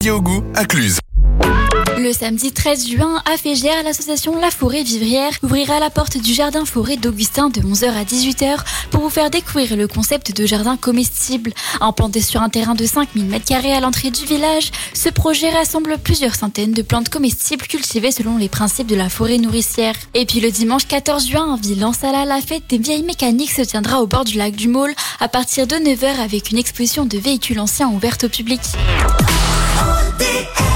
Au goût à Cluse. Le samedi 13 juin, à Fégère, l'association La Forêt Vivrière ouvrira la porte du jardin forêt d'Augustin de 11h à 18h pour vous faire découvrir le concept de jardin comestible. Implanté sur un terrain de 5000 m² à l'entrée du village, ce projet rassemble plusieurs centaines de plantes comestibles cultivées selon les principes de la forêt nourricière. Et puis le dimanche 14 juin, à Ville-en-Sala, la fête des vieilles mécaniques se tiendra au bord du lac du Maule à partir de 9h avec une exposition de véhicules anciens ouverte au public.